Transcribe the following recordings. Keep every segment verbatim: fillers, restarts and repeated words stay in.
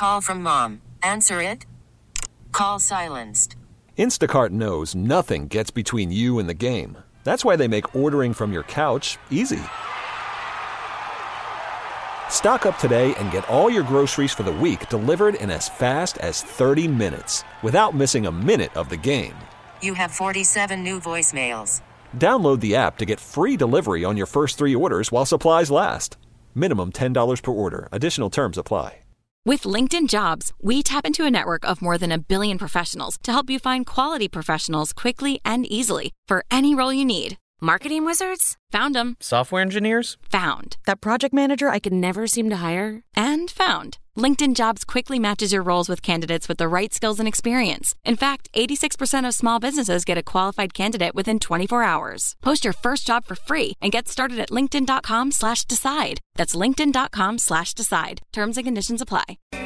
Call from mom. Answer it. Call silenced. Instacart knows nothing gets between you and the game. That's why they make ordering from your couch easy. Stock up today and get all your groceries for the week delivered in as fast as thirty minutes without missing a minute of the game. You have forty-seven new voicemails. Download the app to get free delivery on your first three orders while supplies last. Minimum ten dollars per order. Additional terms apply. With LinkedIn Jobs, we tap into a network of more than a billion professionals to help you find quality professionals quickly and easily for any role you need. Marketing wizards? Found them. Software engineers? Found. That project manager I could never seem to hire? And found. LinkedIn Jobs quickly matches your roles with candidates with the right skills and experience. In fact, eighty-six percent of small businesses get a qualified candidate within twenty-four hours. Post your first job for free and get started at linkedin.com slash decide. That's linkedin.com slash decide. Terms and conditions apply.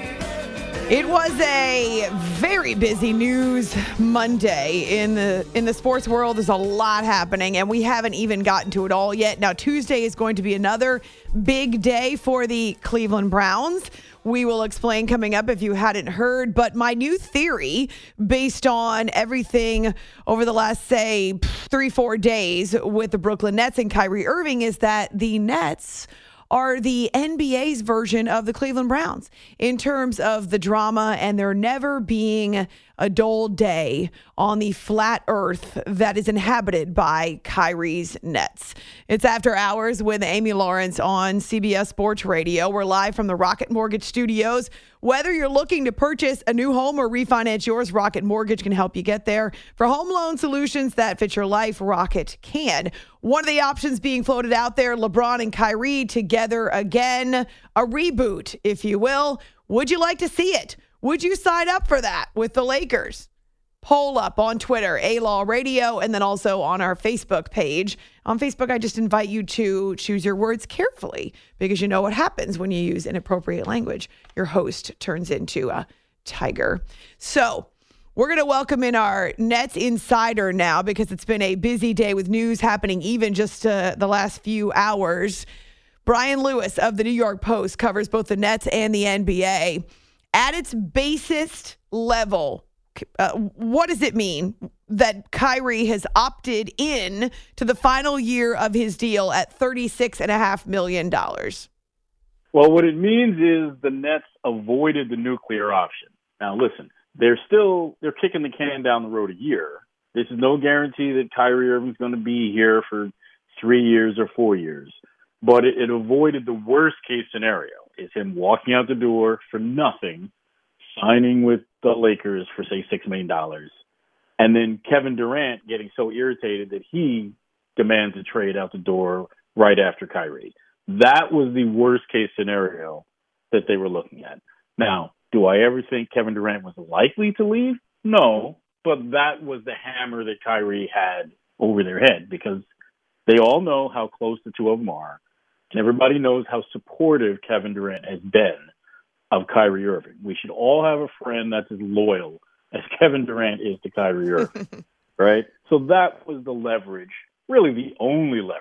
It was a very busy news Monday in the in the sports world. There's a lot happening, and we haven't even gotten to it all yet. Now, Tuesday is going to be another big day for the Cleveland Browns. We will explain coming up if you hadn't heard. But my new theory, based on everything over the last, say, three, four days with the Brooklyn Nets and Kyrie Irving, is that the Nets are the N B A's version of the Cleveland Browns in terms of the drama and there never being a dull day on the flat earth that is inhabited by Kyrie's Nets. It's After Hours with Amy Lawrence on C B S Sports Radio. We're live from the Rocket Mortgage Studios. Whether you're looking to purchase a new home or refinance yours, Rocket Mortgage can help you get there. For home loan solutions that fit your life, Rocket can. One of the options being floated out there, LeBron and Kyrie together again, a reboot, if you will. Would you like to see it? Would you sign up for that with the Lakers? Poll up on Twitter, A-Law Radio, and then also on our Facebook page. On Facebook, I just invite you to choose your words carefully because you know what happens when you use inappropriate language. Your host turns into a tiger. So we're going to welcome in our Nets insider now because it's been a busy day with news happening even just uh, the last few hours. Brian Lewis of the New York Post covers both the Nets and the N B A. At its basest level, uh, what does it mean that Kyrie has opted in to the final year of his deal at thirty-six point five million dollars? Well, what it means is the Nets avoided the nuclear option. Now, listen, they're still they're kicking the can down the road a year. This is no guarantee that Kyrie Irving's going to be here for three years or four years. But it, it avoided the worst case scenario, is him walking out the door for nothing, signing with the Lakers for, say, six million dollars, and then Kevin Durant getting so irritated that he demands a trade out the door right after Kyrie. That was the worst case scenario that they were looking at. Now, do I ever think Kevin Durant was likely to leave? No, but that was the hammer that Kyrie had over their head because they all know how close the two of them are. And everybody knows how supportive Kevin Durant has been of Kyrie Irving. We should all have a friend that's as loyal as Kevin Durant is to Kyrie Irving, right? So that was the leverage, really the only leverage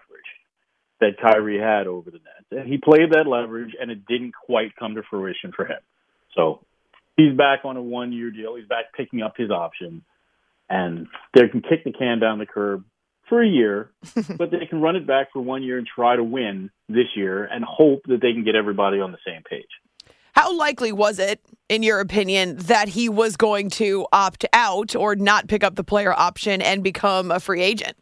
that Kyrie had over the Nets. And he played that leverage, and it didn't quite come to fruition for him. So he's back on a one-year deal. He's back picking up his option, and they can kick the can down the curb for a year, but they can run it back for one year and try to win this year and hope that they can get everybody on the same page. How likely was it, in your opinion, that he was going to opt out or not pick up the player option and become a free agent?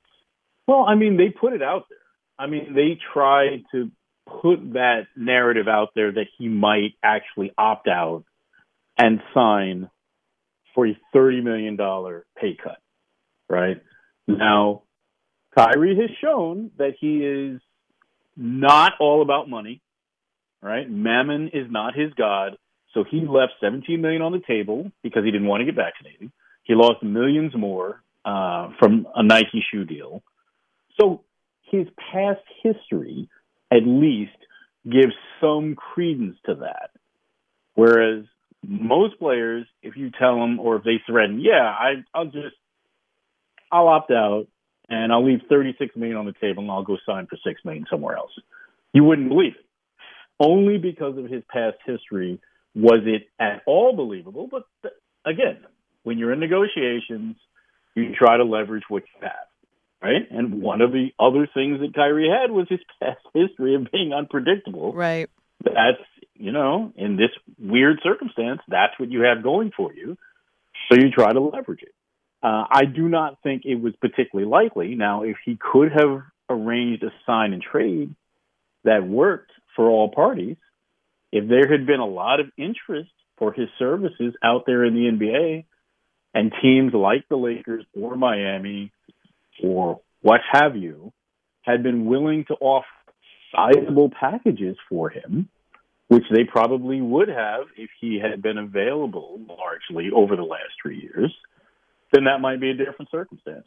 Well, I mean, they put it out there. I mean, they tried to put that narrative out there that he might actually opt out and sign for a thirty million dollars pay cut, right? Now, Kyrie has shown that he is not all about money, right? Mammon is not his god. So he left seventeen million dollars on the table because he didn't want to get vaccinated. He lost millions more uh, from a Nike shoe deal. So his past history at least gives some credence to that. Whereas most players, if you tell them or if they threaten, yeah, I, I'll just, I'll opt out and I'll leave thirty-six million dollars on the table and I'll go sign for six million dollars somewhere else. You wouldn't believe it. Only because of his past history Was it at all believable? But th- again, when you're in negotiations, you try to leverage what you have, right? And one of the other things that Kyrie had was his past history of being unpredictable. Right. That's, you know, in this weird circumstance, that's what you have going for you. So you try to leverage it. Uh, I do not think it was particularly likely. Now, if he could have arranged a sign and trade that worked for all parties, if there had been a lot of interest for his services out there in the N B A, and teams like the Lakers or Miami or what have you had been willing to offer sizable packages for him, which they probably would have if he had been available largely over the last three years, then that might be a different circumstance.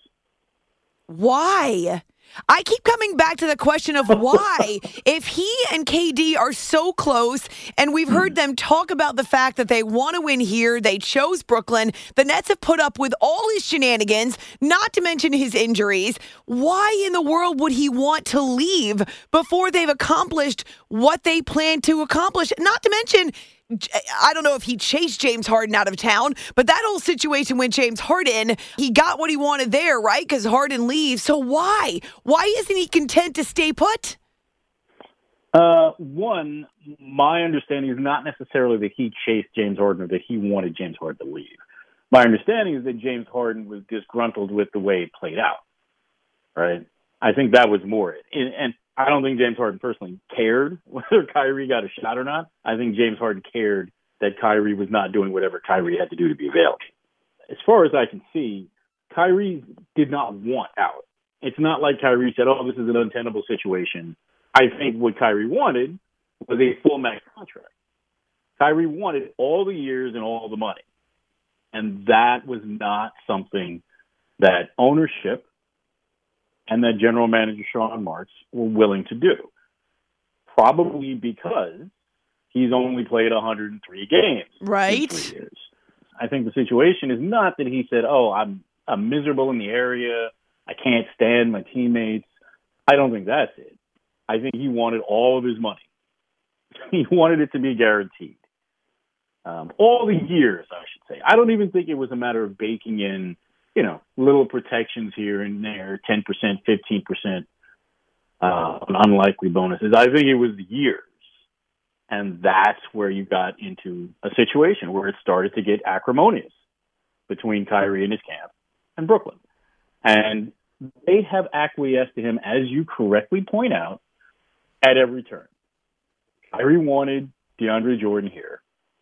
Why? I keep coming back to the question of why. If he and K D are so close, and we've heard them talk about the fact that they want to win here, they chose Brooklyn, the Nets have put up with all his shenanigans, not to mention his injuries. Why in the world would he want to leave before they've accomplished what they plan to accomplish? Not to mention, I don't know if he chased James Harden out of town, but that whole situation with James Harden, he got what he wanted there, right? Because Harden leaves. So why? Why isn't he content to stay put? Uh, one, my understanding is not necessarily that he chased James Harden or that he wanted James Harden to leave. My understanding is that James Harden was disgruntled with the way it played out, right? I think that was more it. And, and I don't think James Harden personally cared whether Kyrie got a shot or not. I think James Harden cared that Kyrie was not doing whatever Kyrie had to do to be available. As far as I can see, Kyrie did not want out. It's not like Kyrie said, oh, this is an untenable situation. I think what Kyrie wanted was a full max contract. Kyrie wanted all the years and all the money. And that was not something that ownership and that general manager Sean Marks were willing to do. Probably because he's only played one hundred three games right. in three years. I think the situation is not that he said, oh, I'm I'm miserable in the area, I can't stand my teammates. I don't think that's it. I think he wanted all of his money. He wanted it to be guaranteed. Um, all the years, I should say. I don't even think it was a matter of baking in, you know, little protections here and there, ten percent, fifteen percent uh, on unlikely bonuses. I think it was years. And that's where you got into a situation where it started to get acrimonious between Kyrie and his camp and Brooklyn. And they have acquiesced to him, as you correctly point out, at every turn. Kyrie wanted DeAndre Jordan here.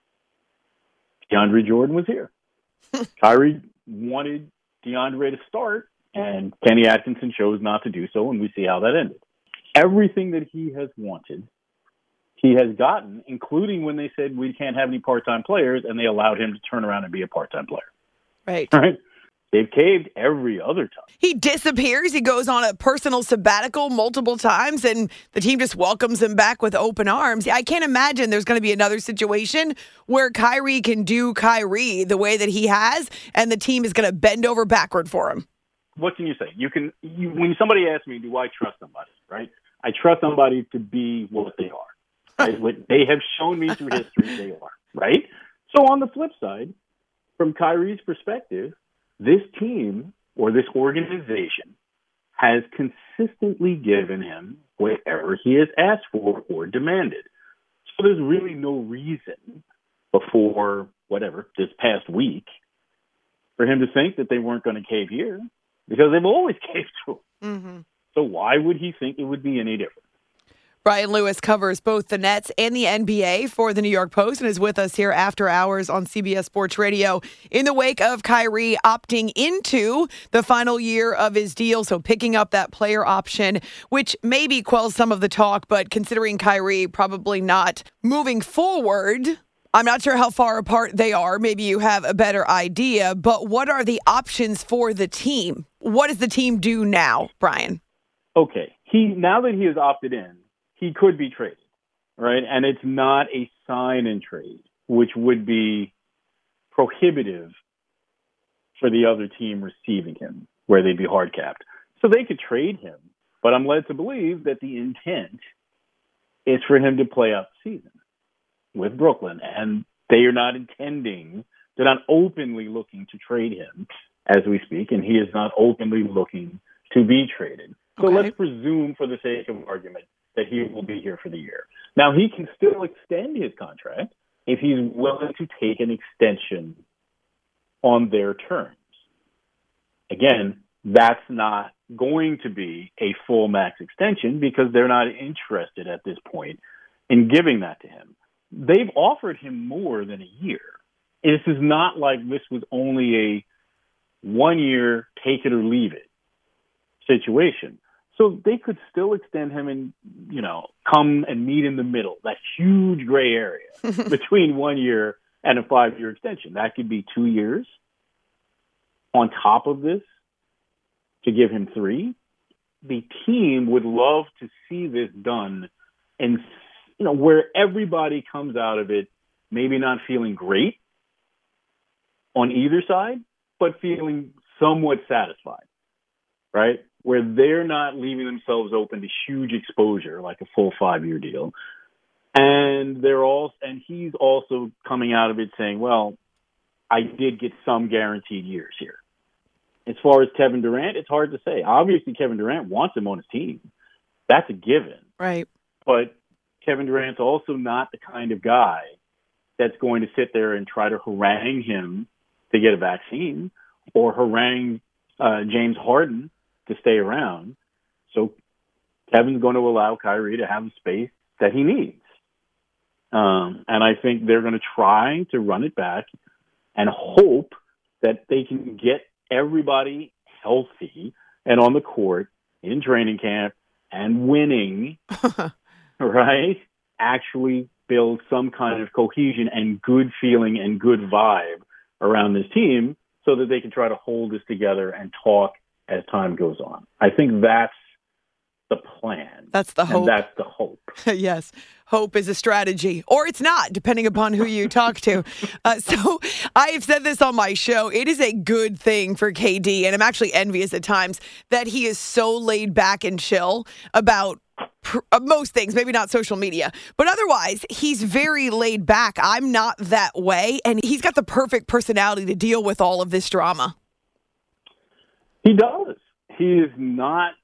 DeAndre Jordan was here. Kyrie wanted DeAndre to start, and Kenny Atkinson chose not to do so, and we see how that ended. Everything that he has wanted, he has gotten, including when they said we can't have any part-time players, and they allowed him to turn around and be a part-time player. Right. Right? They've caved every other time. He disappears. He goes on a personal sabbatical multiple times, and the team just welcomes him back with open arms. I can't imagine there's going to be another situation where Kyrie can do Kyrie the way that he has, and the team is going to bend over backward for him. What can you say? You can. You, when somebody asks me, do I trust somebody, right? I trust somebody to be what they are. Right? What they have shown me through history, they are, right? So on the flip side, from Kyrie's perspective, this team or this organization has consistently given him whatever he has asked for or demanded. So there's really no reason before, whatever, this past week for him to think that they weren't going to cave here, because they've always caved to him. Mm-hmm. So why would he think it would be any different? Brian Lewis covers both the Nets and the N B A for the New York Post and is with us here after hours on C B S Sports Radio in the wake of Kyrie opting into the final year of his deal, so picking up that player option, which maybe quells some of the talk, but considering Kyrie probably not moving forward, I'm not sure how far apart they are. Maybe you have a better idea, but what are the options for the team? What does the team do now, Brian? Okay, he now that he has opted in, he could be traded, right? And it's not a sign and trade, which would be prohibitive for the other team receiving him, where they'd be hard capped. So they could trade him, but I'm led to believe that the intent is for him to play out the season with Brooklyn. And They are not intending, they're not openly looking to trade him as we speak, and he is not openly looking to be traded. So Okay. let's presume, for the sake of argument, that he will be here for the year. Now, he can still extend his contract if he's willing to take an extension on their terms. Again, that's not going to be a full max extension because they're not interested at this point in giving that to him. They've offered him more than a year. This is not like this was only a one-year take it or leave it situation. So they could still extend him and, you know, come and meet in the middle, that huge gray area between one year and a five-year extension. That could be two years on top of this to give him three. The team would love to see this done and, you know, where everybody comes out of it maybe not feeling great on either side, but feeling somewhat satisfied, right? Where they're not leaving themselves open to huge exposure, like a full five-year deal. And they're all, and he's also coming out of it saying, well, I did get some guaranteed years here. As far as Kevin Durant, it's hard to say. Obviously, Kevin Durant wants him on his team. That's a given. Right. But Kevin Durant's also not the kind of guy that's going to sit there and try to harangue him to get a vaccine or harangue uh, James Harden to stay around. So Kevin's going to allow Kyrie to have the space that he needs. Um, and I think they're going to try to run it back and hope that they can get everybody healthy and on the court in training camp and winning, right? Actually build some kind of cohesion and good feeling and good vibe around this team so that they can try to hold this together and talk as time goes on. I think that's the plan. That's the hope. And that's the hope. Yes. Hope is a strategy, or it's not, depending upon who you talk to. Uh, so I've said this on my show. It is a good thing for K D, and I'm actually envious at times that he is so laid back and chill about pr- uh, most things, maybe not social media, but otherwise he's very laid back. I'm not that way, and he's got the perfect personality to deal with all of this drama. He does. He is not...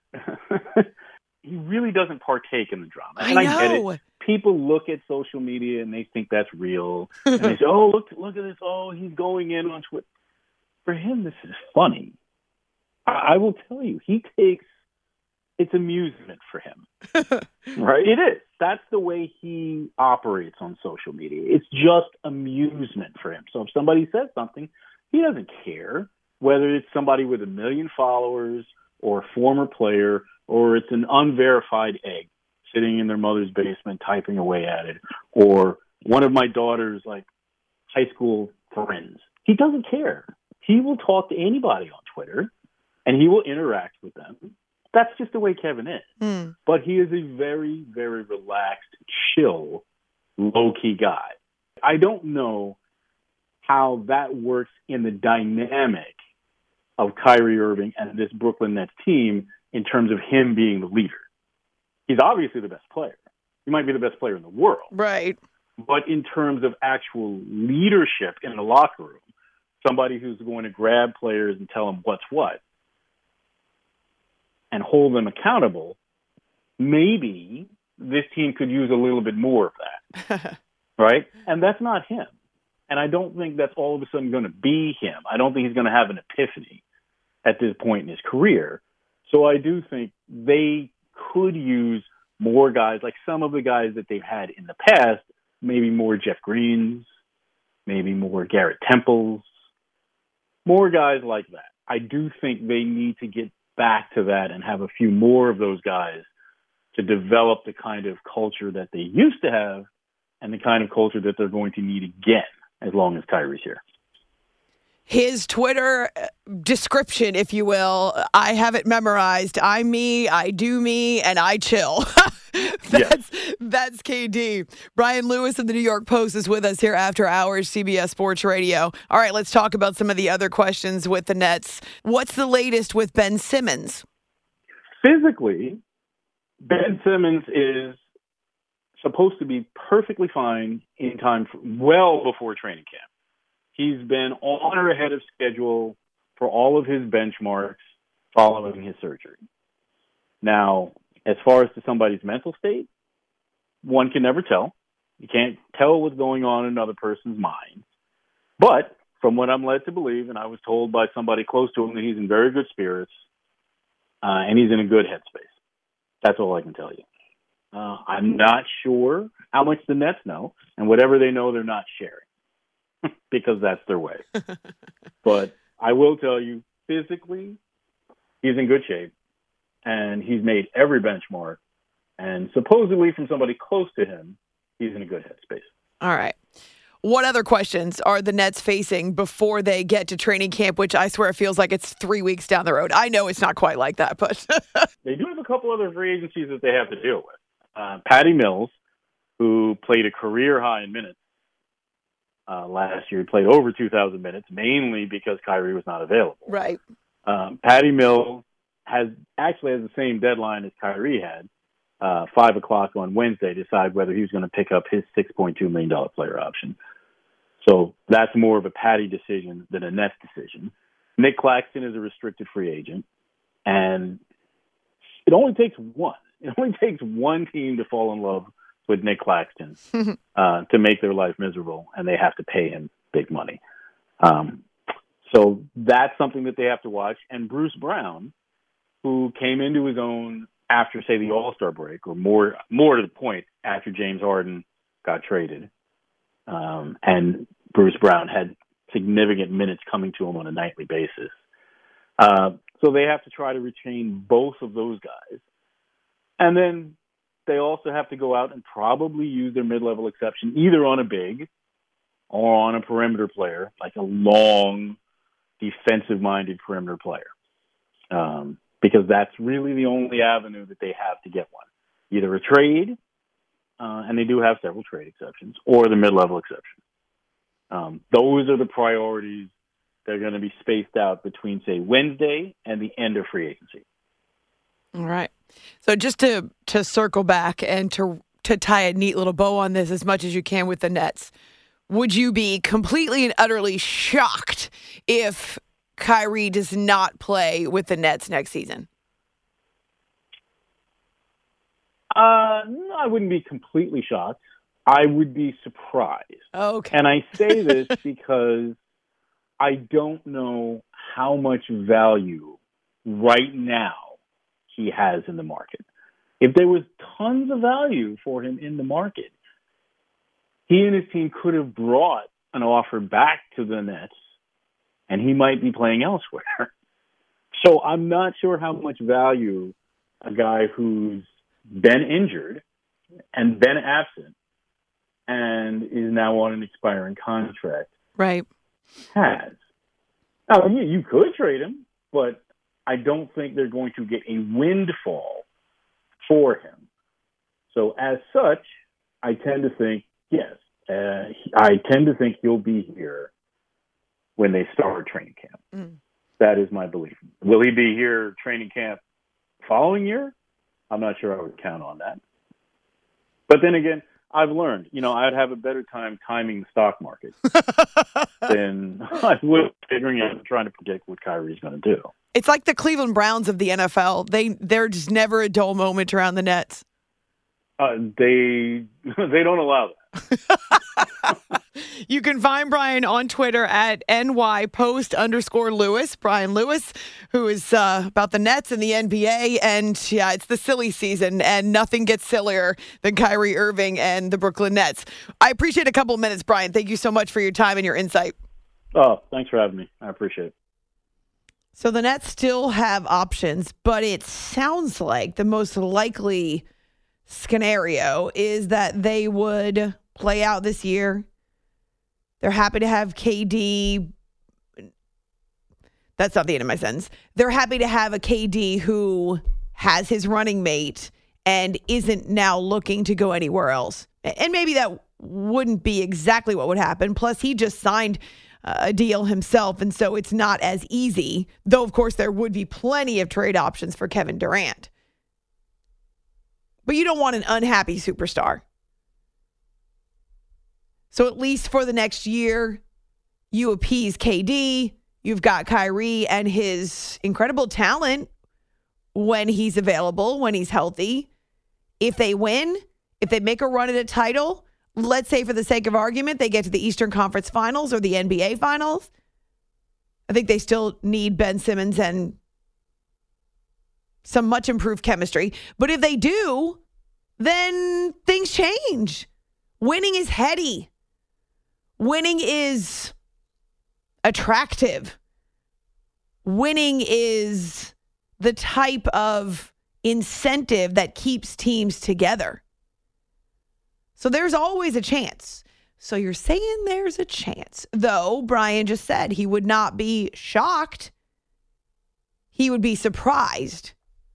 He really doesn't partake in the drama. And I I, get know. it. People look at social media and they think that's real. And they say, oh, look, look at this. Oh, he's going in on Twitter. For him, this is funny. I, I will tell you, he takes, it's amusement for him. Right? It is. That's the way he operates on social media. It's just amusement for him. So if somebody says something, he doesn't care whether it's somebody with a million followers or a former player, or it's an unverified egg sitting in their mother's basement typing away at it, or one of my daughter's like high school friends. He doesn't care. He will talk to anybody on Twitter, and he will interact with them. That's just the way Kevin is. Mm. But he is a very, very relaxed, chill, low-key guy. I don't know how that works in the dynamic of Kyrie Irving and this Brooklyn Nets team in terms of him being the leader. He's obviously the best player. He might be the best player in the world. Right. But in terms of actual leadership in the locker room, somebody who's going to grab players and tell them what's what and hold them accountable, maybe this team could use a little bit more of that. Right? And that's not him. And I don't think that's all of a sudden going to be him. I don't think he's going to have an epiphany at this point in his career. So I do think they could use more guys, like some of the guys that they've had in the past, maybe more Jeff Greens, maybe more Garrett Temples, more guys like that. I do think they need to get back to that and have a few more of those guys to develop the kind of culture that they used to have and the kind of culture that they're going to need again as long as Kyrie's here. His Twitter description, if you will, I have it memorized. I'm me, I do me, and I chill. that's yes. that's K D. Brian Lewis of the New York Post is with us here after hours, C B S Sports Radio. All right, let's talk about some of the other questions with the Nets. What's the latest with Ben Simmons? Physically, Ben Simmons is supposed to be perfectly fine in time for, well before training camp. He's been on or ahead of schedule for all of his benchmarks following his surgery. Now, as far as to somebody's mental state, one can never tell. You can't tell what's going on in another person's mind. But from what I'm led to believe, and I was told by somebody close to him that he's in very good spirits uh, and he's in a good headspace. That's all I can tell you. Uh, I'm not sure how much the Nets know, and whatever they know, they're not sharing because that's their way. But I will tell you, physically, he's in good shape, and he's made every benchmark. And supposedly from somebody close to him, he's in a good headspace. All right. What other questions are the Nets facing before they get to training camp, which I swear feels like it's three weeks down the road? I know it's not quite like that, but... They do have a couple other free agencies that they have to deal with. Uh, Patty Mills, who played a career high in minutes uh, last year, played over two thousand minutes, mainly because Kyrie was not available. Right. Um, Patty Mills has actually has the same deadline as Kyrie had, uh, five o'clock on Wednesday, to decide whether he was going to pick up his six point two million dollars player option. So that's more of a Patty decision than a Nets decision. Nick Claxton is a restricted free agent, and it only takes one. It only takes one team to fall in love with Nick Claxton uh, to make their life miserable, and they have to pay him big money. Um, so that's something that they have to watch. And Bruce Brown, who came into his own after, say, the All-Star break, or more more to the point, after James Harden got traded, um, and Bruce Brown had significant minutes coming to him on a nightly basis. Uh, so they have to try to retain both of those guys. And then they also have to go out and probably use their mid-level exception either on a big or on a perimeter player, like a long, defensive-minded perimeter player, um, because that's really the only avenue that they have to get one. Either a trade, uh, and they do have several trade exceptions, or the mid-level exception. Um, those are the priorities that are going to be spaced out between, say, Wednesday and the end of free agency. All right. So just to to circle back and to to tie a neat little bow on this as much as you can with the Nets, would you be completely and utterly shocked if Kyrie does not play with the Nets next season? Uh, no, I wouldn't be completely shocked. I would be surprised. Okay. And I say this because I don't know how much value right now he has in the market. If there was tons of value for him in the market, he and his team could have brought an offer back to the Nets, and he might be playing elsewhere. So I'm not sure how much value a guy who's been injured and been absent and is now on an expiring contract right. has. Now, you, you could trade him, but I don't think they're going to get a windfall for him. So as such, I tend to think, yes, uh, I tend to think he'll be here when they start training camp. Mm. That is my belief. Will he be here training camp following year? I'm not sure I would count on that. But then again, I've learned, you know, I'd have a better time timing the stock market than I would figuring out and trying to predict what Kyrie's going to do. It's like the Cleveland Browns of the N F L. They, there's never a dull moment around the Nets. Uh, they they don't allow that. You can find Brian on Twitter at nypost underscore Lewis. Brian Lewis, who is uh, about the Nets and the N B A. And yeah, it's the silly season, and nothing gets sillier than Kyrie Irving and the Brooklyn Nets. I appreciate a couple of minutes, Brian. Thank you so much for your time and your insight. Oh, thanks for having me. I appreciate it. So the Nets still have options, but it sounds like the most likely scenario is that they would play out this year. They're happy to have K D. That's not the end of my sentence. They're happy to have a K D who has his running mate and isn't now looking to go anywhere else. And maybe that wouldn't be exactly what would happen. Plus, he just signed a deal himself, and so it's not as easy. Though, of course, there would be plenty of trade options for Kevin Durant. But you don't want an unhappy superstar. So at least for the next year, you appease K D. You've got Kyrie and his incredible talent when he's available, when he's healthy. If they win, if they make a run at a title, let's say for the sake of argument, they get to the Eastern Conference Finals or the N B A Finals. I think they still need Ben Simmons and some much improved chemistry. But if they do, then things change. Winning is heady. Winning is attractive. Winning is the type of incentive that keeps teams together. So there's always a chance. So you're saying there's a chance. Though Brian just said he would not be shocked. He would be surprised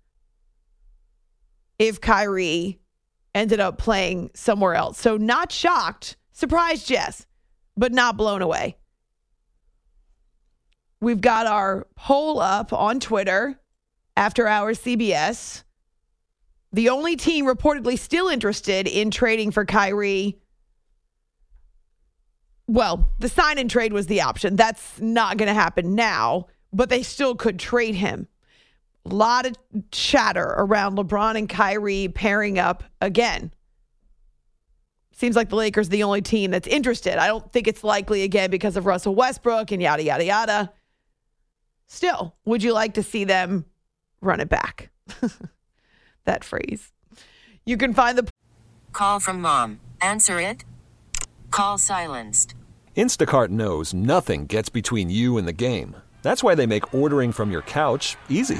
if Kyrie ended up playing somewhere else. So not shocked, surprised, yes, but not blown away. We've got our poll up on Twitter, After Hours C B S. The only team reportedly still interested in trading for Kyrie, well, the sign and trade was the option. That's not going to happen now, but they still could trade him. A lot of chatter around LeBron and Kyrie pairing up again. Seems like the Lakers are the only team that's interested. I don't think it's likely again because of Russell Westbrook and yada, yada, yada. Still, would you like to see them run it back? That phrase. You can find the Call from mom. Answer it. Call silenced. Instacart knows nothing gets between you and the game. That's why they make ordering from your couch easy.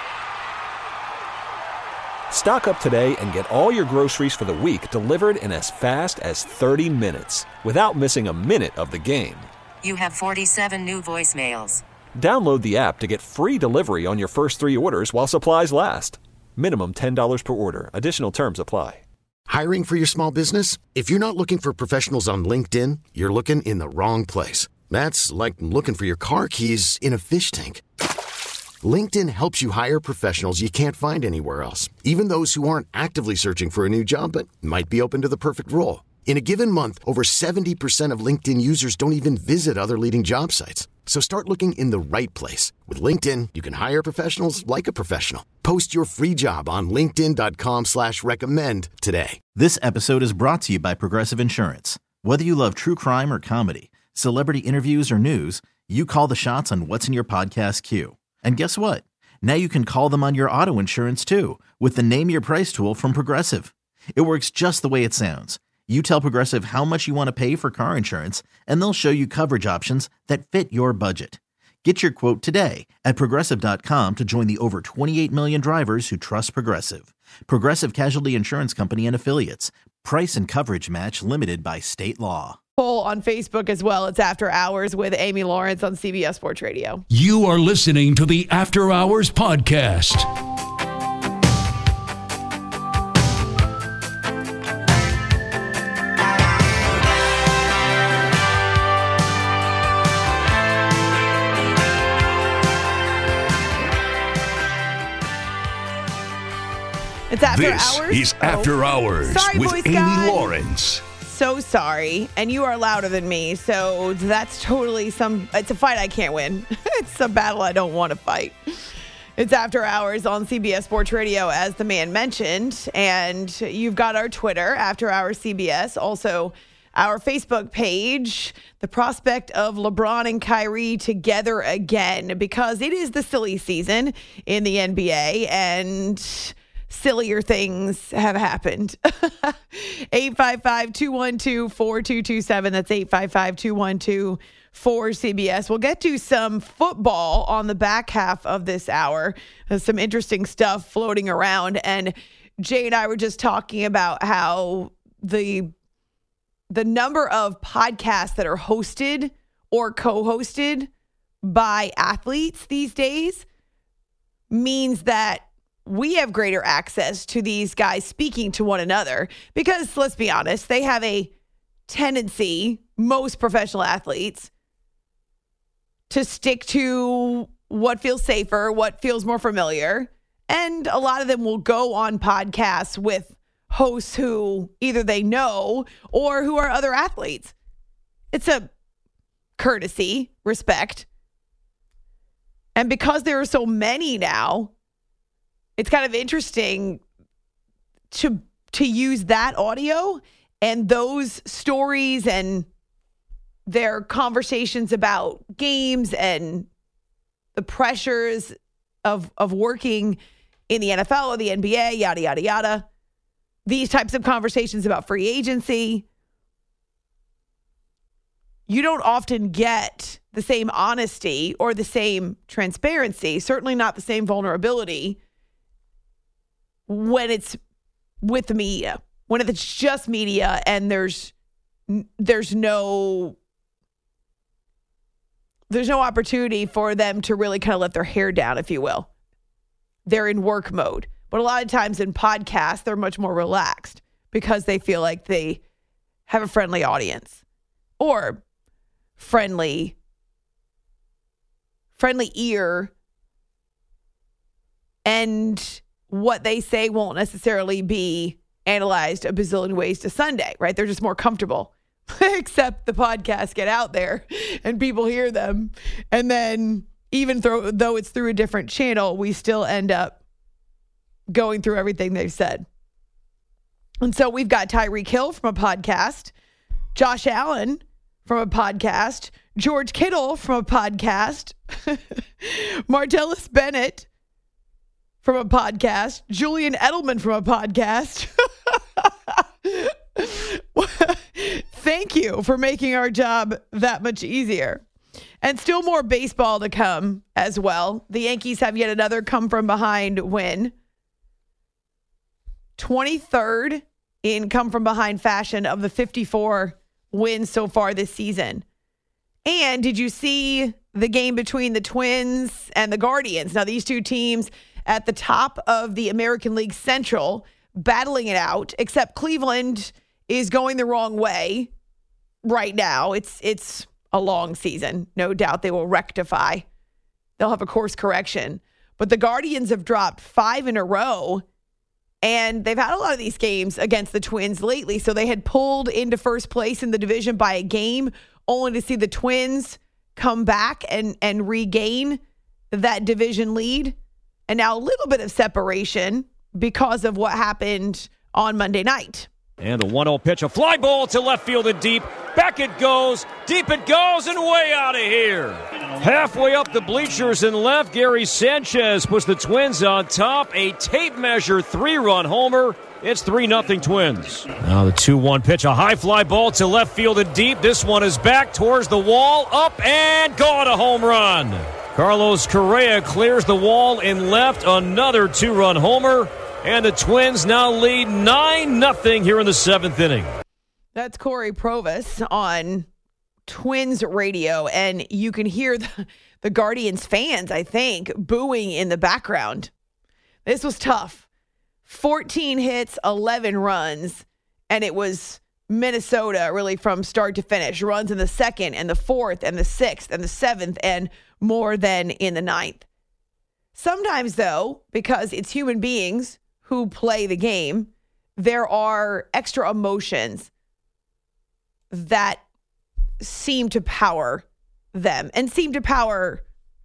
Stock up today and get all your groceries for the week delivered in as fast as thirty minutes without missing a minute of the game. You have forty-seven new voicemails. Download the app to get free delivery on your first three orders while supplies last. Minimum ten dollars per order. Additional terms apply. Hiring for your small business? If you're not looking for professionals on LinkedIn, you're looking in the wrong place. That's like looking for your car keys in a fish tank. LinkedIn helps you hire professionals you can't find anywhere else, even those who aren't actively searching for a new job but might be open to the perfect role. In a given month, over seventy percent of LinkedIn users don't even visit other leading job sites. So start looking in the right place. With LinkedIn, you can hire professionals like a professional. Post your free job on linkedin.com slash recommend today. This episode is brought to you by Progressive Insurance. Whether you love true crime or comedy, celebrity interviews or news, you call the shots on what's in your podcast queue. And guess what? Now you can call them on your auto insurance too with the Name Your Price tool from Progressive. It works just the way it sounds. You tell Progressive how much you want to pay for car insurance, and they'll show you coverage options that fit your budget. Get your quote today at Progressive dot com to join the over twenty-eight million drivers who trust Progressive. Progressive Casualty Insurance Company and Affiliates. Price and coverage match limited by state law. poll on Facebook as well. It's After Hours with Amy Lawrence on C B S Sports Radio. You are listening to the After Hours Podcast. It's After this Hours. is After oh. Hours Sorry, with Boy Amy Scout. Lawrence. So sorry. And you are louder than me. So that's totally some, it's a fight I can't win. It's a battle I don't want to fight. It's After Hours on C B S Sports Radio, as the man mentioned. And you've got our Twitter, After Hours C B S. Also, our Facebook page, the prospect of LeBron and Kyrie together again, because it is the silly season in the N B A. And sillier things have happened. eight five five, two one two, four two two seven. That's eight five five, two one two, four C B S. We'll get to some football on the back half of this hour. There's some interesting stuff floating around. And Jay and I were just talking about how the the number of podcasts that are hosted or co-hosted by athletes these days means that we have greater access to these guys speaking to one another, because let's be honest, they have a tendency, most professional athletes, to stick to what feels safer, what feels more familiar. And a lot of them will go on podcasts with hosts who either they know or who are other athletes. It's a courtesy, respect. And because there are so many now, it's kind of interesting to to use that audio and those stories and their conversations about games and the pressures of of working in the N F L or the N B A, yada, yada, yada. These types of conversations about free agency. You don't often get the same honesty or the same transparency, certainly not the same vulnerability when it's with the media, when it's just media and there's there's no there's no opportunity for them to really kind of let their hair down, if you will. They're in work mode. But a lot of times in podcasts, they're much more relaxed because they feel like they have a friendly audience or friendly, friendly ear. And what they say won't necessarily be analyzed a bazillion ways to Sunday, right? They're just more comfortable. Except the podcasts get out there and people hear them. And then even through, though it's through a different channel, we still end up going through everything they've said. And so we've got Tyreek Hill from a podcast, Josh Allen from a podcast, George Kittle from a podcast, Martellus Bennett from a podcast, Julian Edelman from a podcast. Thank you for making our job that much easier. And still more baseball to come as well. The Yankees have yet another come from behind win. twenty-third in come from behind fashion of the fifty-four wins so far this season. And did you see the game between the Twins and the Guardians? Now, these two teams at the top of the American League Central battling it out, except Cleveland is going the wrong way right now. It's it's a long season. No doubt they will rectify. They'll have a course correction. But the Guardians have dropped five in a row, and they've had a lot of these games against the Twins lately. So they had pulled into first place in the division by a game, only to see the Twins come back and, and regain that division lead. And now a little bit of separation because of what happened on Monday night. And the one oh pitch, a fly ball to left field and deep. Back it goes, deep it goes, and way out of here. Halfway up the bleachers and left, Gary Sanchez puts the Twins on top. A tape measure three-run homer. It's three nothing Twins. Now the two one pitch, a high fly ball to left field and deep. This one is back towards the wall, up and gone, a home run. Carlos Correa clears the wall in left, another two-run homer. And the Twins now lead nine nothing here in the seventh inning. That's Corey Provis on Twins radio, and you can hear the, the Guardians fans, I think, booing in the background. This was tough. fourteen hits, eleven runs, and it was Minnesota really from start to finish. Runs in the second and the fourth and the sixth and the seventh and more than in the ninth. Sometimes, though, because it's human beings who play the game, there are extra emotions that seem to power them and seem to power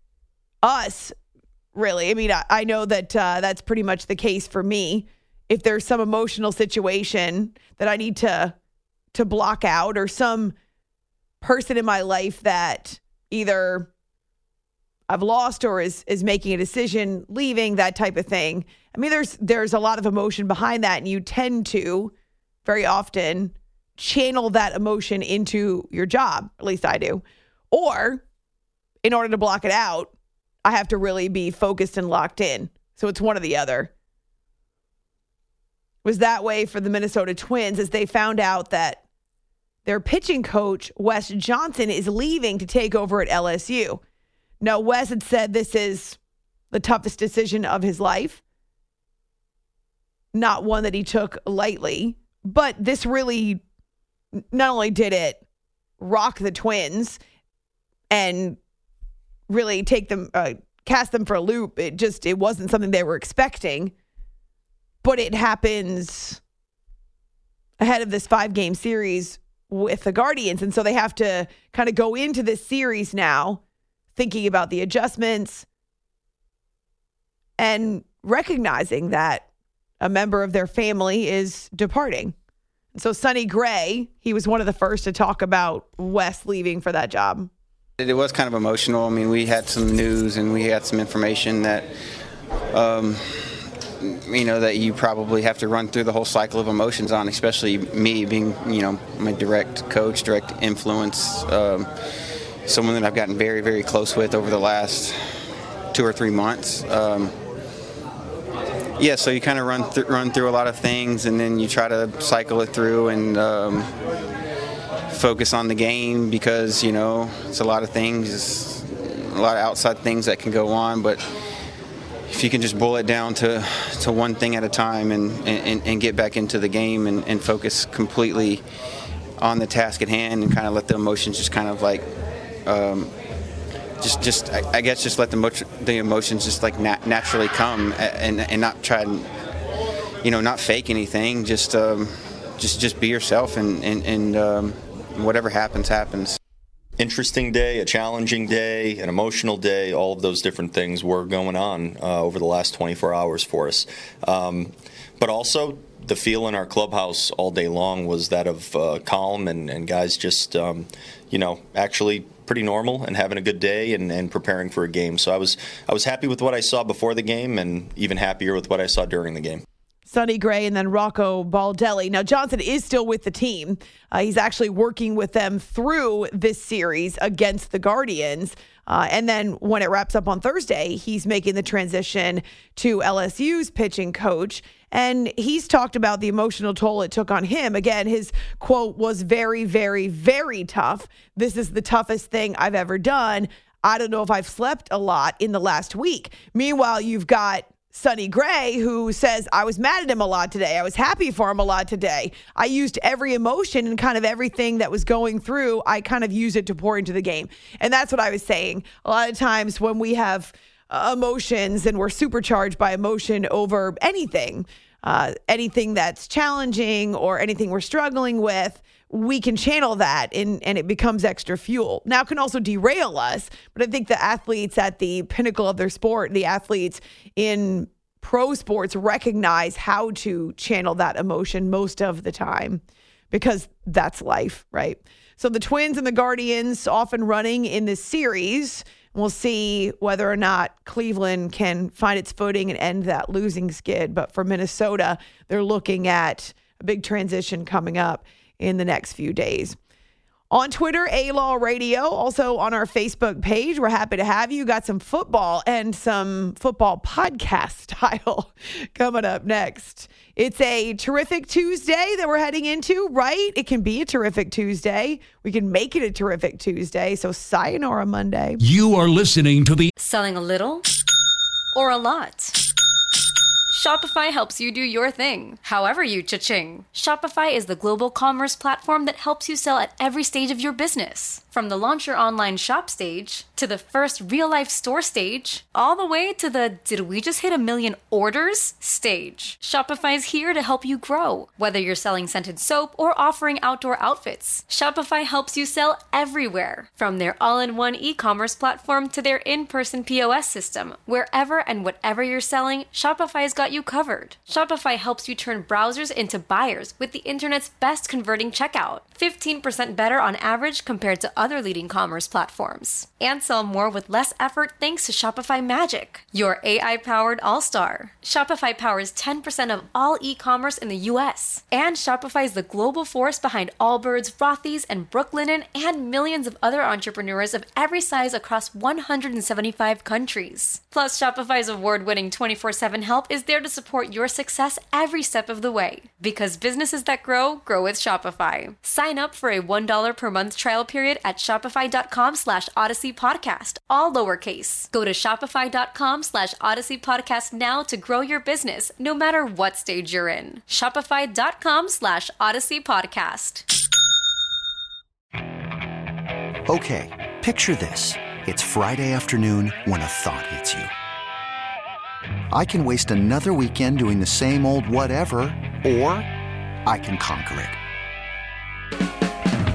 us, really. I mean, I, I know that uh, that's pretty much the case for me. If there's some emotional situation that I need to to block out, or some person in my life that either I've lost or is is making a decision, leaving, that type of thing. I mean, there's there's a lot of emotion behind that, and you tend to very often channel that emotion into your job. At least I do. Or in order to block it out, I have to really be focused and locked in. So it's one or the other. It was that way for the Minnesota Twins as they found out that their pitching coach, Wes Johnson, is leaving to take over at L S U. Now, Wes had said this is the toughest decision of his life. Not one that he took lightly, but this really, not only did it rock the Twins and really take them, uh, cast them for a loop, it just, it wasn't something they were expecting, but it happens ahead of this five-game series with the Guardians. And so they have to kind of go into this series now thinking about the adjustments and recognizing that a member of their family is departing. And so Sonny Gray, he was one of the first to talk about Wes leaving for that job. It was kind of emotional. I mean, we had some news and we had some information that, um, you know, that you probably have to run through the whole cycle of emotions on, especially me being, you know, my direct coach, direct influence, um, someone that I've gotten very, very close with over the last two or three months. Um, yeah, so you kind of run, th- run through a lot of things and then you try to cycle it through and um, focus on the game because, you know, it's a lot of things, a lot of outside things that can go on, but if you can just boil it down to, to one thing at a time and, and, and get back into the game and, and focus completely on the task at hand and kind of let the emotions just kind of like, um, just, just I, I guess just let the, mo- the emotions just like nat- naturally come and, and not try and, you know, not fake anything, just um, just just be yourself and, and, and um, whatever happens, happens. Interesting day, a challenging day, an emotional day, all of those different things were going on uh, over the last twenty-four hours for us. Um, but also, the feel in our clubhouse all day long was that of uh, calm and, and guys just, um, you know, actually pretty normal and having a good day and, and preparing for a game. So I was I was happy with what I saw before the game and even happier with what I saw during the game. Sonny Gray and then Rocco Baldelli. Now, Johnson is still with the team. Uh, he's actually working with them through this series against the Guardians. Uh, and then when it wraps up on Thursday, he's making the transition to L S U's pitching coach. And he's talked about the emotional toll it took on him. Again, his quote was very, very, very tough. This is the toughest thing I've ever done. I don't know if I've slept a lot in the last week. Meanwhile, you've got Sonny Gray, who says, I was mad at him a lot today. I was happy for him a lot today. I used every emotion and kind of everything that was going through. I kind of used it to pour into the game. And that's what I was saying. A lot of times when we have uh, emotions and we're supercharged by emotion over anything, uh, anything that's challenging or anything we're struggling with, we can channel that and, and it becomes extra fuel. Now, it can also derail us, but I think the athletes at the pinnacle of their sport, the athletes in pro sports recognize how to channel that emotion most of the time because that's life, right? So the Twins and the Guardians off and running in this series. We'll see whether or not Cleveland can find its footing and end that losing skid. But for Minnesota, they're looking at a big transition coming up in the next few days. On Twitter, A-Law Radio, also on our Facebook page. We're happy to have you. Got some football and some football podcast style coming up next. It's a terrific Tuesday that we're heading into, right? It can be a terrific Tuesday. We can make it a terrific Tuesday. So sayonara Monday. You are listening to the Selling a little or a lot? Shopify helps you do your thing, however you cha-ching. Shopify is the global commerce platform that helps you sell at every stage of your business. From the launch your online shop stage, to the first real-life store stage, all the way to the did we just hit a million orders stage. Shopify is here to help you grow. Whether you're selling scented soap or offering outdoor outfits, Shopify helps you sell everywhere. From their all-in-one e-commerce platform to their in-person P O S system, wherever and whatever you're selling, Shopify's got you covered. Shopify helps you turn browsers into buyers with the internet's best converting checkout. fifteen percent better on average compared to other leading commerce platforms. And sell more with less effort thanks to Shopify Magic, your A I-powered all-star. Shopify powers ten percent of all e-commerce in the U S. And Shopify is the global force behind Allbirds, Rothy's, and Brooklinen, and millions of other entrepreneurs of every size across one hundred seventy-five countries. Plus, Shopify's award-winning twenty-four seven help is there to support your success every step of the way. Because businesses that grow, grow with Shopify. Sign up for a one dollar per month trial period at shopify.com slash Odyssey Podcast, all lowercase. Go to shopify.com slash Odyssey Podcast now to grow your business, no matter what stage you're in. Shopify.com slash Odyssey Podcast. Okay, picture this. It's Friday afternoon when a thought hits you. I can waste another weekend doing the same old whatever, or I can conquer it.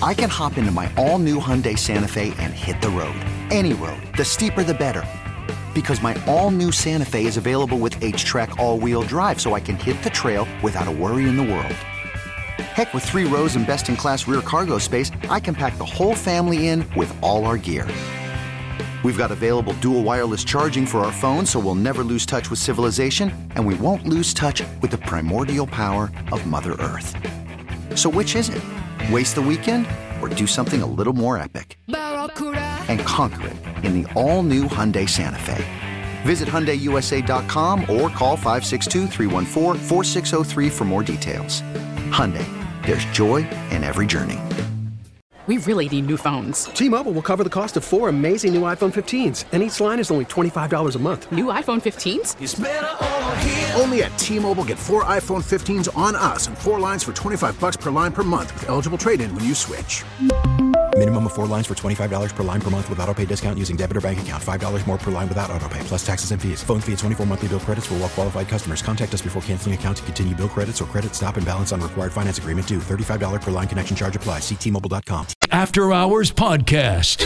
I can hop into my all-new Hyundai Santa Fe and hit the road. Any road. The steeper, the better. Because my all-new Santa Fe is available with H-Track all-wheel drive, so I can hit the trail without a worry in the world. Heck, with three rows and best-in-class rear cargo space, I can pack the whole family in with all our gear. We've got available dual wireless charging for our phones, so we'll never lose touch with civilization, and we won't lose touch with the primordial power of Mother Earth. So which is it? Waste the weekend or do something a little more epic? And conquer it in the all-new Hyundai Santa Fe. Visit Hyundai U S A dot com or call five six two, three one four, four six zero three for more details. Hyundai, there's joy in every journey. We really need new phones. T-Mobile will cover the cost of four amazing new iPhone fifteens, and each line is only twenty-five dollars a month. New iPhone fifteens? It's better over here. Only at T-Mobile, get four iPhone fifteens on us and four lines for twenty-five dollars per line per month with eligible trade-in when you switch. Minimum of four lines for twenty-five dollars per line per month with autopay discount using debit or bank account. five dollars more per line without autopay, plus taxes and fees. Phone fee at twenty-four monthly bill credits for well-qualified customers. Contact us before canceling account to continue bill credits or credit stop and balance on required finance agreement due. thirty-five dollars per line connection charge applies. See T Mobile dot com. After Hours Podcast.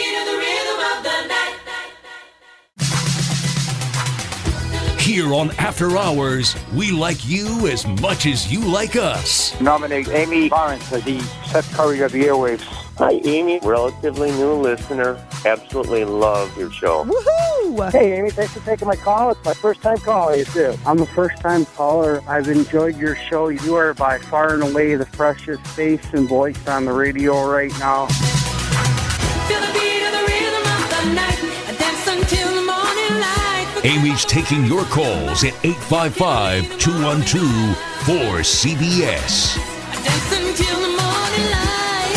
Here on After Hours, we like you as much as you like us. Nominate Amy Lawrence as the Seth Curry of the airwaves. Hi, Amy. Relatively new listener. Absolutely love your show. Woohoo! Hey, Amy, thanks for taking my call. It's my first time calling you, too. I'm a first-time caller. I've enjoyed your show. You are by far and away the freshest face and voice on the radio right now. Feel the beat of the rhythm of the night. Dance until the morning light. Amy's taking your calls at eight five five, two one two, four C B S. Dance until the morning light.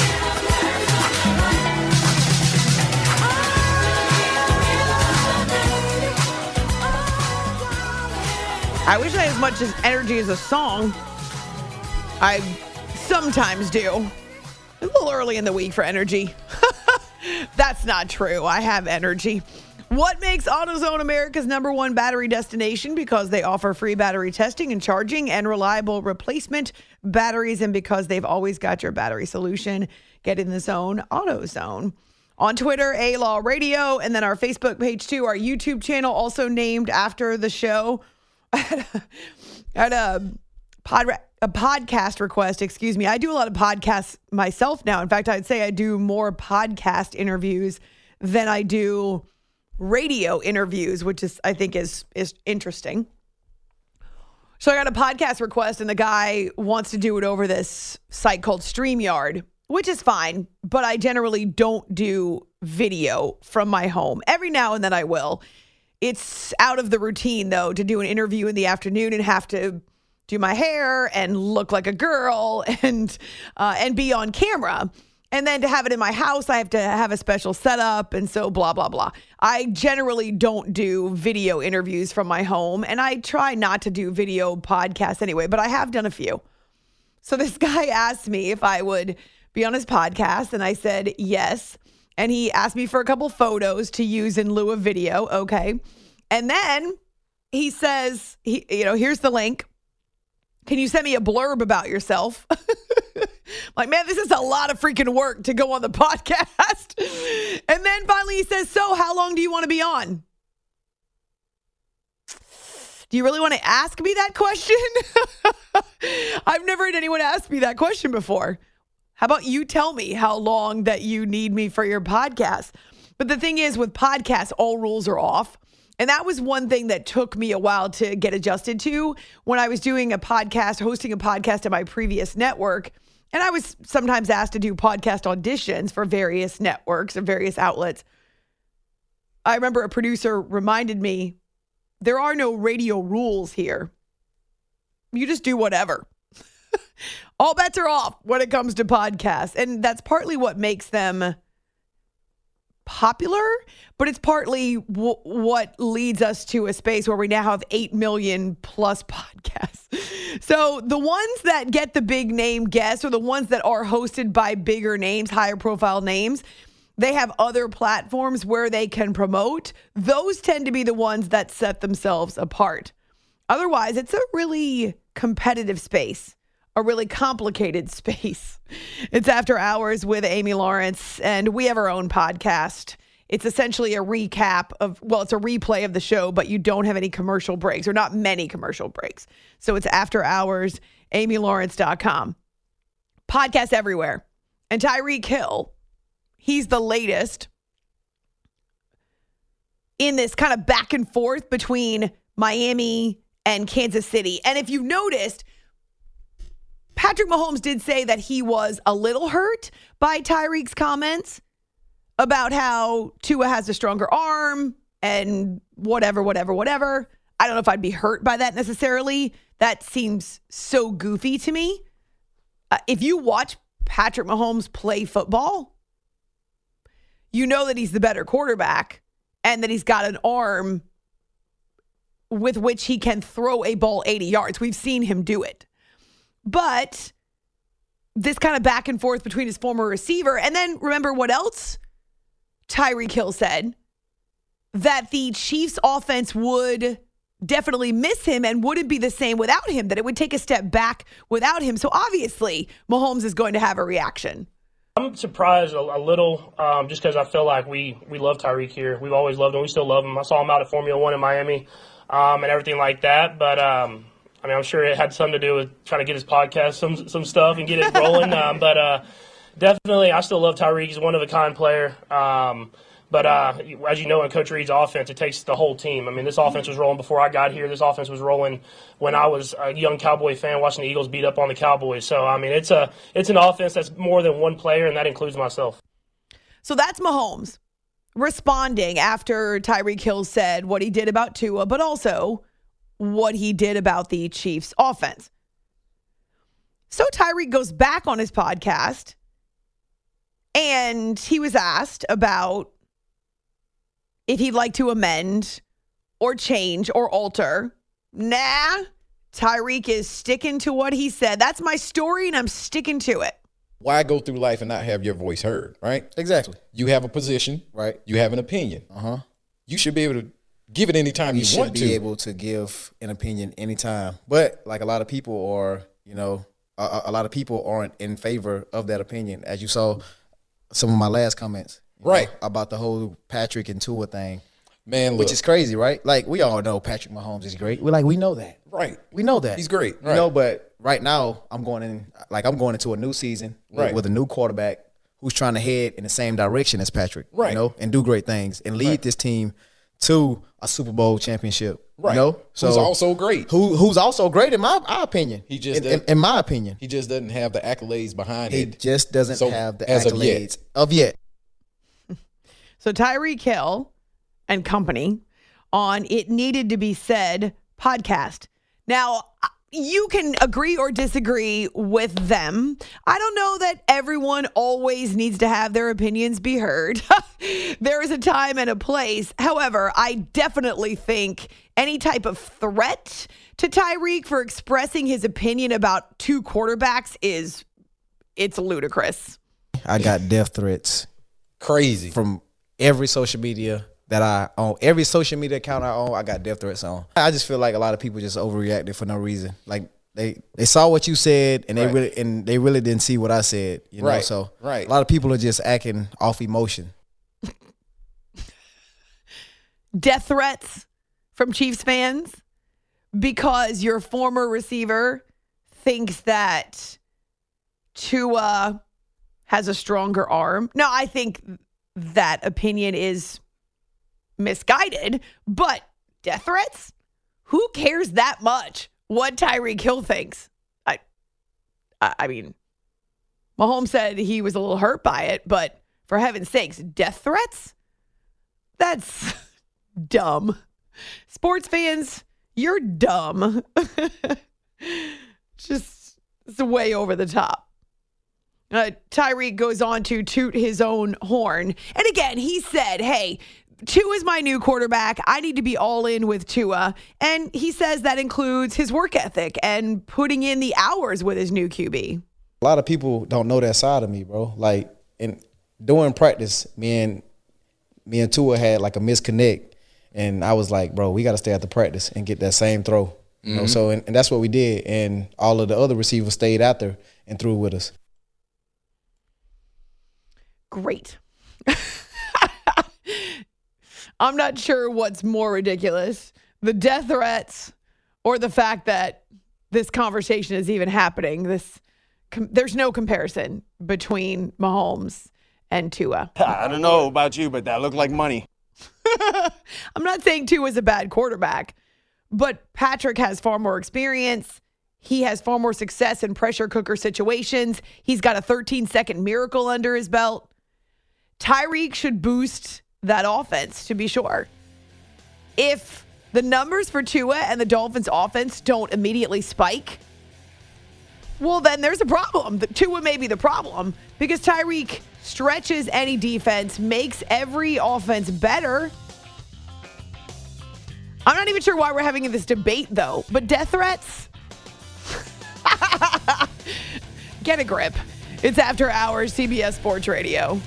I wish I had as much as energy as a song. I sometimes do. A little early in the week for energy. That's not true. I have energy. What makes AutoZone America's number one battery destination? Because they offer free battery testing and charging and reliable replacement batteries, and because they've always got your battery solution. Get in the zone, AutoZone. On Twitter, A-Law Radio, and then our Facebook page too, our YouTube channel also named after the show. I had a, I had a, pod, a podcast request, excuse me. I do a lot of podcasts myself now. In fact, I'd say I do more podcast interviews than I do radio interviews, which is, I think, is is interesting. So I got a podcast request, and the guy wants to do it over this site called StreamYard, which is fine, but I generally don't do video from my home. Every now and then I will. It's out of the routine, though, to do an interview in the afternoon and have to do my hair and look like a girl and uh, and be on camera. And then to have it in my house, I have to have a special setup, and so blah, blah, blah. I generally don't do video interviews from my home, and I try not to do video podcasts anyway, but I have done a few. So this guy asked me if I would be on his podcast, and I said yes. And he asked me for a couple photos to use in lieu of video. Okay. And then he says, he, you know, here's the link. Can you send me a blurb about yourself? Like, man, this is a lot of freaking work to go on the podcast. And then finally he says, so how long do you want to be on? Do you really want to ask me that question? I've never had anyone ask me that question before. How about you tell me how long that you need me for your podcast? But the thing is, with podcasts, all rules are off. And that was one thing that took me a while to get adjusted to when I was doing a podcast, hosting a podcast at my previous network. And I was sometimes asked to do podcast auditions for various networks or various outlets. I remember a producer reminded me, there are no radio rules here. You just do whatever. All bets are off when it comes to podcasts. And that's partly what makes them popular, but it's partly w- what leads us to a space where we now have eight million plus podcasts. So the ones that get the big name guests or the ones that are hosted by bigger names, higher profile names, they have other platforms where they can promote. Those tend to be the ones that set themselves apart. Otherwise, it's a really competitive space. a really complicated space. It's After Hours with Amy Lawrence, and we have our own podcast. It's essentially a recap of, well, it's a replay of the show, but you don't have any commercial breaks, or not many commercial breaks. So it's After Hours, amy lawrence dot com. Podcast everywhere. And Tyreek Hill, he's the latest in this kind of back and forth between Miami and Kansas City. And if you noticed, Patrick Mahomes did say that he was a little hurt by Tyreek's comments about how Tua has a stronger arm and whatever, whatever, whatever. I don't know if I'd be hurt by that necessarily. That seems so goofy to me. Uh, if you watch Patrick Mahomes play football, you know that he's the better quarterback and that he's got an arm with which he can throw a ball eighty yards. We've seen him do it. But this kind of back and forth between his former receiver, and then remember what else Tyreek Hill said? That the Chiefs offense would definitely miss him and wouldn't be the same without him, that it would take a step back without him. So obviously, Mahomes is going to have a reaction. I'm surprised a, a little um, just because I feel like we, we love Tyreek here. We've always loved him. We still love him. I saw him out at Formula One in Miami um, and everything like that. But, um, I mean, I'm sure it had something to do with trying to get his podcast some some stuff and get it rolling. um, but uh, definitely, I still love Tyreek. He's a one-of-a-kind player. Um, but uh, as you know, in Coach Reid's offense, it takes the whole team. I mean, this offense was rolling before I got here. This offense was rolling when I was a young Cowboy fan watching the Eagles beat up on the Cowboys. So, I mean, it's a it's an offense that's more than one player, and that includes myself. So that's Mahomes responding after Tyreek Hill said what he did about Tua, but also what he did about the Chiefs offense. So Tyreek goes back on his podcast and he was asked about if he'd like to amend or change or alter. Nah, Tyreek is sticking to what he said. That's my story and I'm sticking to it. Why go through life and not have your voice heard, right? Exactly. You have a position, right? You have an opinion. Uh-huh. You should be able to give it anytime you, you want to. You should be able to give an opinion anytime. But like a lot of people are, you know, a, a lot of people aren't in favor of that opinion. As you saw some of my last comments. Right. Know, about the whole Patrick and Tua thing. Man, look. Which is crazy, right? Like, we all know Patrick Mahomes is great. We're like, we know that. Right. We know that. He's great. Right. You know, but right now, I'm going in, like, I'm going into a new season with, right. with a new quarterback who's trying to head in the same direction as Patrick. Right. You know, and do great things and lead right. this team to a Super Bowl championship. Right. You know? So who's also great. Who Who's also great in my, my opinion. He just in, in, in my opinion. He just doesn't have the accolades behind he it. He just doesn't so, have the as accolades of yet. Of yet. So Tyreek Hill and company on It Needed to Be Said podcast. Now, you can agree or disagree with them. I don't know that everyone always needs to have their opinions be heard. There is a time and a place. However, I definitely think any type of threat to Tyreek for expressing his opinion about two quarterbacks is, it's ludicrous. I got death threats. Crazy. From every social media that I own, every social media account I own, I got death threats on. I just feel like a lot of people just overreacted for no reason. Like they they saw what you said and they right. really and they really didn't see what I said. You know, right. so right. a lot of people are just acting off emotion. Death threats from Chiefs fans because your former receiver thinks that Tua has a stronger arm. No, I think that opinion is misguided, but death threats? Who cares that much what Tyreek Hill thinks? I, I, I mean, Mahomes said he was a little hurt by it, but for heaven's sakes, death threats? That's dumb. Sports fans, you're dumb. Just, it's way over the top. Uh, Tyreek goes on to toot his own horn. And again, he said, hey, Tua is my new quarterback. I need to be all in with Tua. And he says that includes his work ethic and putting in the hours with his new Q B. A lot of people don't know that side of me, bro. Like, in during practice, me and, me and Tua had like a misconnect. And I was like, bro, we got to stay at the practice and get that same throw. You know, Mhm. so and, and that's what we did, and all of the other receivers stayed out there and threw with us. Great. I'm not sure what's more ridiculous, the death threats or the fact that this conversation is even happening. This com- there's no comparison between Mahomes and Tua. I don't know about you, but that looked like money. I'm not saying Tua is a bad quarterback, but Patrick has far more experience. He has far more success in pressure cooker situations. He's got a thirteen second miracle under his belt. Tyreek should boost that offense, to be sure. If the numbers for Tua and the Dolphins offense don't immediately spike, well, then there's a problem. The Tua may be the problem because Tyreek stretches any defense, makes every offense better. I'm not even sure why we're having this debate, though, but death threats? Get a grip. It's After Hours, C B S Sports Radio.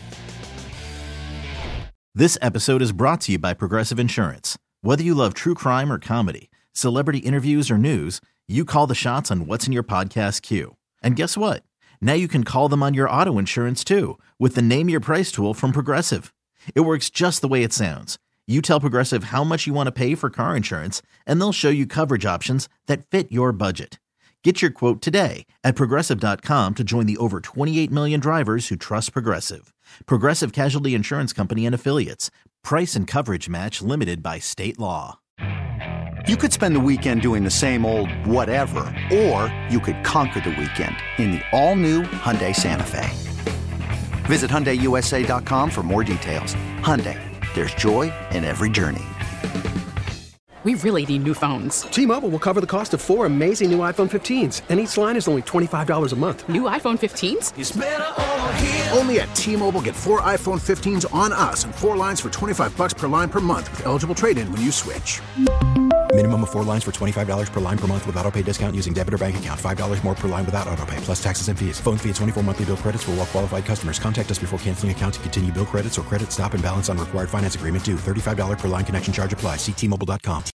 This episode is brought to you by Progressive Insurance. Whether you love true crime or comedy, celebrity interviews or news, you call the shots on what's in your podcast queue. And guess what? Now you can call them on your auto insurance too with the Name Your Price tool from Progressive. It works just the way it sounds. You tell Progressive how much you want to pay for car insurance, and they'll show you coverage options that fit your budget. Get your quote today at Progressive dot com to join the over twenty-eight million drivers who trust Progressive. Progressive Casualty Insurance Company and Affiliates. Price and coverage match limited by state law. You could spend the weekend doing the same old whatever, or you could conquer the weekend in the all-new Hyundai Santa Fe. Visit Hyundai U S A dot com for more details. Hyundai, there's joy in every journey. We really need new phones. T-Mobile will cover the cost of four amazing new iPhone fifteens, and each line is only twenty-five dollars a month. New iPhone fifteens? It's better over here. Only at T-Mobile, get four iPhone fifteens on us and four lines for twenty-five bucks per line per month with eligible trade-in when you switch. Minimum of four lines for twenty-five dollars per line per month with autopay discount using debit or bank account. five dollars more per line without autopay, plus taxes and fees. Phone fee at twenty-four monthly bill credits for well-qualified customers. Contact us before canceling account to continue bill credits or credit stop and balance on required finance agreement due. thirty-five dollars per line connection charge applies. See T Mobile dot com.